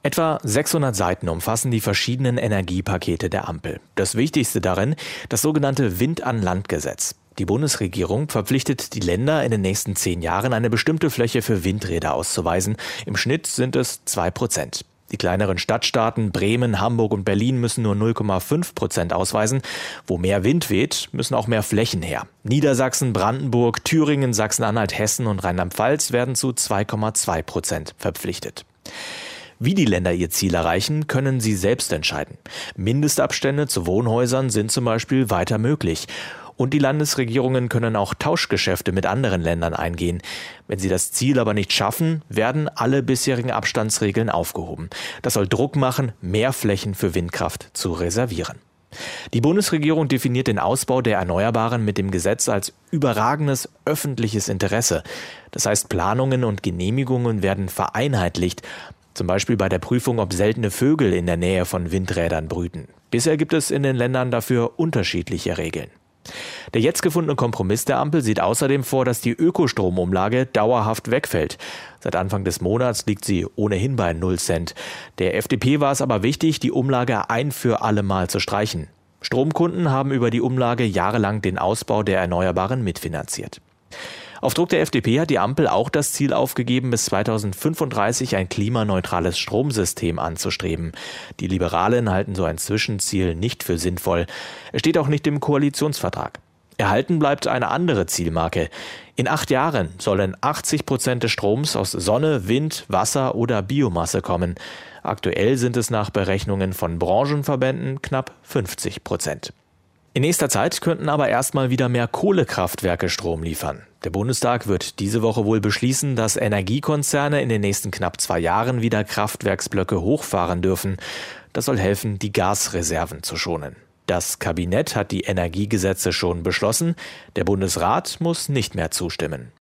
Etwa 600 Seiten umfassen die verschiedenen Energiepakete der Ampel. Das Wichtigste darin, das sogenannte Wind-an-Land-Gesetz. Die Bundesregierung verpflichtet die Länder in den nächsten 10 Jahren, eine bestimmte Fläche für Windräder auszuweisen. Im Schnitt sind es 2%. Die kleineren Stadtstaaten Bremen, Hamburg und Berlin müssen nur 0,5% ausweisen. Wo mehr Wind weht, müssen auch mehr Flächen her. Niedersachsen, Brandenburg, Thüringen, Sachsen-Anhalt, Hessen und Rheinland-Pfalz werden zu 2,2% verpflichtet. Wie die Länder ihr Ziel erreichen, können sie selbst entscheiden. Mindestabstände zu Wohnhäusern sind zum Beispiel weiter möglich. Und die Landesregierungen können auch Tauschgeschäfte mit anderen Ländern eingehen. Wenn sie das Ziel aber nicht schaffen, werden alle bisherigen Abstandsregeln aufgehoben. Das soll Druck machen, mehr Flächen für Windkraft zu reservieren. Die Bundesregierung definiert den Ausbau der Erneuerbaren mit dem Gesetz als überragendes öffentliches Interesse. Das heißt, Planungen und Genehmigungen werden vereinheitlicht. Zum Beispiel bei der Prüfung, ob seltene Vögel in der Nähe von Windrädern brüten. Bisher gibt es in den Ländern dafür unterschiedliche Regeln. Der jetzt gefundene Kompromiss der Ampel sieht außerdem vor, dass die Ökostromumlage dauerhaft wegfällt. Seit Anfang des Monats liegt sie ohnehin bei 0 Cent. Der FDP war es aber wichtig, die Umlage ein für alle Mal zu streichen. Stromkunden haben über die Umlage jahrelang den Ausbau der Erneuerbaren mitfinanziert. Auf Druck der FDP hat die Ampel auch das Ziel aufgegeben, bis 2035 ein klimaneutrales Stromsystem anzustreben. Die Liberalen halten so ein Zwischenziel nicht für sinnvoll. Es steht auch nicht im Koalitionsvertrag. Erhalten bleibt eine andere Zielmarke. In 8 Jahren sollen 80% des Stroms aus Sonne, Wind, Wasser oder Biomasse kommen. Aktuell sind es nach Berechnungen von Branchenverbänden knapp 50%. In nächster Zeit könnten aber erstmal wieder mehr Kohlekraftwerke Strom liefern. Der Bundestag wird diese Woche wohl beschließen, dass Energiekonzerne in den nächsten knapp 2 Jahren wieder Kraftwerksblöcke hochfahren dürfen. Das soll helfen, die Gasreserven zu schonen. Das Kabinett hat die Energiegesetze schon beschlossen. Der Bundesrat muss nicht mehr zustimmen.